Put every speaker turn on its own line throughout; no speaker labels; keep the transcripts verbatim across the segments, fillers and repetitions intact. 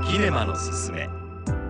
キネマのすすめ。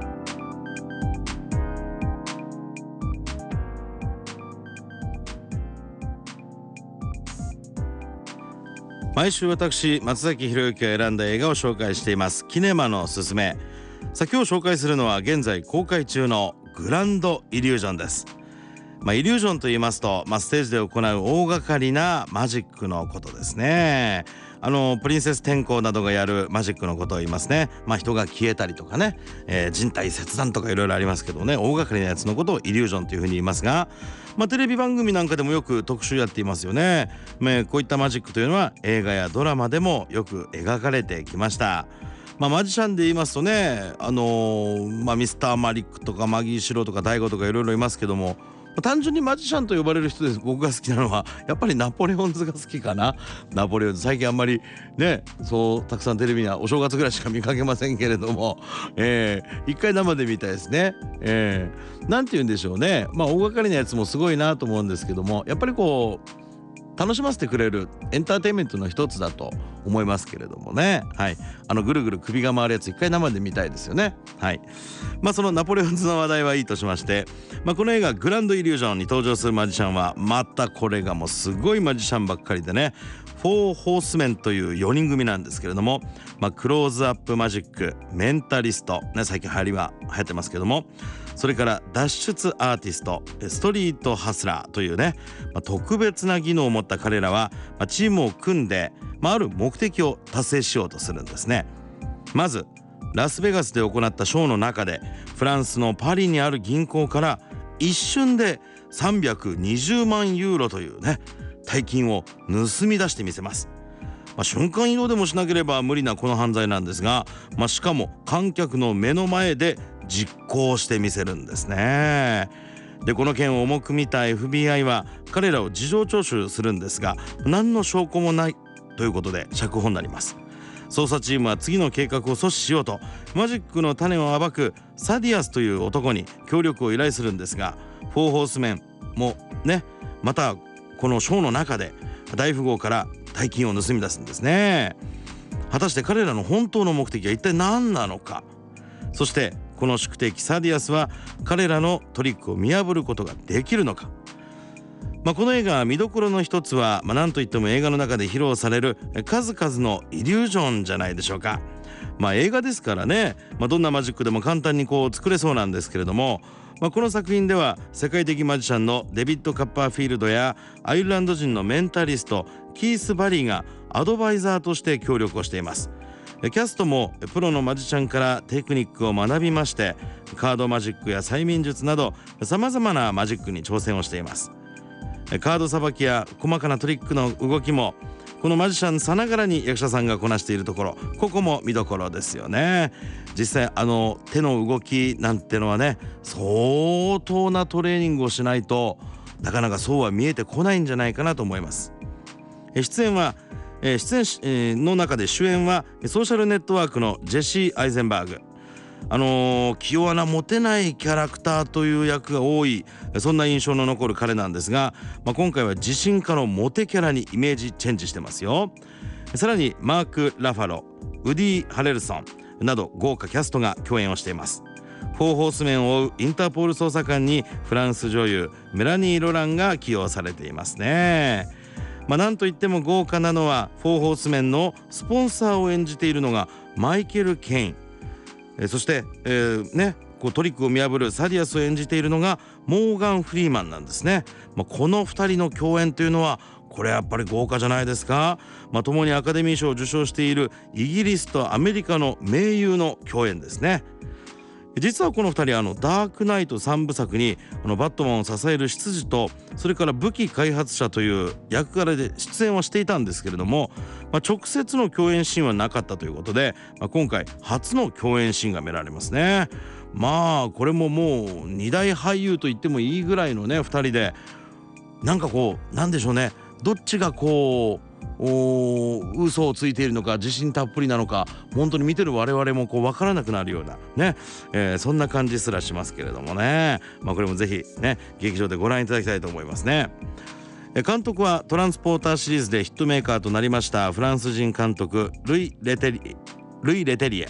毎週私松崎弘之が選んだ映画を紹介していますキネマのすすめ。さあ今日紹介するのは現在公開中のグランドイリュージョンです。まあ、イリュージョンと言いますと、まあ、ステージで行う大掛かりなマジックのことですね。あのプリンセス天功などがやるマジックのことを言いますね。まあ、人が消えたりとかね、えー、人体切断とかいろいろありますけどね、大掛かりなやつのことをイリュージョンというふうに言いますが、まあ、テレビ番組なんかでもよく特集やっていますよね。まあ、こういったマジックというのは映画やドラマでもよく描かれてきました。まあ、マジシャンで言いますとね、あのーまあ、ミスターマリックとかマギーシロとか大悟とかいろいろいますけども、単純にマジシャンと呼ばれる人です。僕が好きなのはやっぱりナポレオンズが好きかな。ナポレオンズ最近あんまりね、そうたくさんテレビにはお正月ぐらいしか見かけませんけれども、えー、一回生で見たいですね。えー、なんて言うんでしょうね。まあ大掛かりなやつもすごいなと思うんですけども、やっぱりこう楽しませてくれるエンターテインメントの一つだと思いますけれどもね。はい、あのぐるぐる首が回るやつ一回生で見たいですよね。はい、まあそのナポレオンズの話題はいいとしまして、まあ、この映画グランドイリュージョンに登場するマジシャンはまたこれがもうすごいマジシャンばっかりでね、フォーホースメンというよにん組なんですけれども、まあ、クローズアップマジック、メンタリスト、ね、最近流行りは流行ってますけども、それから脱出アーティスト、ストリートハスラーというね、まあ、特別な技能を持った彼らは、まあ、チームを組んで、まあ、ある目的を達成しようとするんですね。まずラスベガスで行ったショーの中で、フランスのパリにある銀行から一瞬でさんびゃくにじゅうまんユーロというね大金を盗み出してみせます。まあ、瞬間移動でもしなければ無理なこの犯罪なんですが、まあ、しかも観客の目の前で実行してみせるんですね。でこの件を重く見た エフビーアイ は彼らを事情聴取するんですが、何の証拠もないということで釈放になります。捜査チームは次の計画を阻止しようとマジックの種を暴くサディアスという男に協力を依頼するんですが、フォーホースメンもねまたこのショーの中で大富豪から大金を盗み出すんですね。果たして彼らの本当の目的は一体何なのか。そしてこの宿敵サディアスは彼らのトリックを見破ることができるのか。まあ、この映画見どころの一つは、まあ、何といっても映画の中で披露される数々のイリュージョンじゃないでしょうか。まあ、映画ですからね、まあ、どんなマジックでも簡単にこう作れそうなんですけれども、まあ、この作品では世界的マジシャンのデビッド・カッパーフィールドやアイルランド人のメンタリストキース・バリーがアドバイザーとして協力をしています。キャストもプロのマジシャンからテクニックを学びまして、カードマジックや催眠術などさまざまなマジックに挑戦をしています。カードさばきや細かなトリックの動きもこのマジシャンさながらに役者さんがこなしているところ、ここも見どころですよね。実際あの手の動きなんてのはね、相当なトレーニングをしないとなかなかそうは見えてこないんじゃないかなと思います。出演は出演の中で主演はソーシャルネットワークのジェシー・アイゼンバーグ。あのー、気弱なモテないキャラクターという役が多い、そんな印象の残る彼なんですが、まあ、今回は自信家のモテキャラにイメージチェンジしてますよ。さらにマーク・ラファロ、ウディ・ハレルソンなど豪華キャストが共演をしています。フォーホースメンを追うインターポール捜査官にフランス女優メラニー・ロランが起用されていますね。まあ、なんといっても豪華なのはフォーホースメンのスポンサーを演じているのがマイケル・ケイン、えそして、えーね、こうトリックを見破るサディアスを演じているのがモーガン・フリーマンなんですね。まあ、このふたりの共演というのはこれやっぱり豪華じゃないですか。まあ、共にアカデミー賞を受賞しているイギリスとアメリカの名優の共演ですね。実はこのふたりあのダークナイトさんぶさくにあのバットマンを支える執事と、それから武器開発者という役柄で出演はしていたんですけれども、まあ、直接の共演シーンはなかったということで、まあ、今回初の共演シーンが見られますね。まあこれももうに大俳優と言ってもいいぐらいのねふたりで、なんかこうなんでしょうね、どっちがこう嘘をついているのか自信たっぷりなのか、本当に見てる我々もこう分からなくなるようなね、えー、そんな感じすらしますけれどもね。まあこれもぜひね劇場でご覧いただきたいと思いますね。監督はトランスポーターシリーズでヒットメーカーとなりましたフランス人監督ルイ・レテリルイ・レテリエ。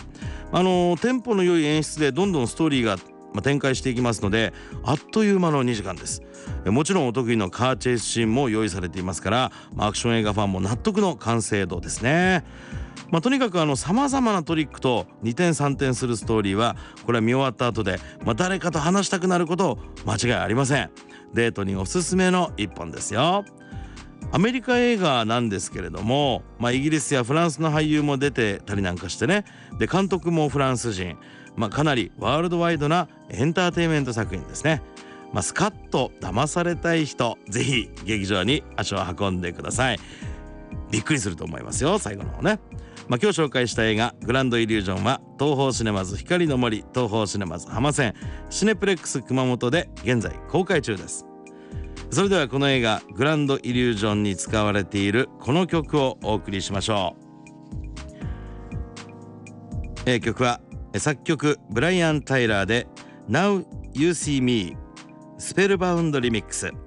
あのテンポの良い演出でどんどんストーリーがまあ展開していきますので、あっという間のにじかんです。もちろんお得意のカーチェイスシーンも用意されていますから、アクション映画ファンも納得の完成度ですね。まあ、とにかくあの様々なトリックとにてんさんてんするストーリーは、これは見終わった後で、まあ、誰かと話したくなること間違いありません。デートにおすすめの一本ですよ。アメリカ映画なんですけれども、まあ、イギリスやフランスの俳優も出てたりなんかしてね、で監督もフランス人、まあ、かなりワールドワイドなエンターテインメント作品ですね。まあ、スカッと騙されたい人、ぜひ劇場に足を運んでください。びっくりすると思いますよ、最後の方ね。まあ、今日紹介した映画グランドイリュージョンは東宝シネマズ光の森、東宝シネマズ浜線、シネプレックス熊本で現在公開中です。それではこの映画グランドイリュージョンに使われているこの曲をお送りしましょう。えー、曲は作曲ブライアン・タイラーで Now You See Me スペルバウンドリミックス。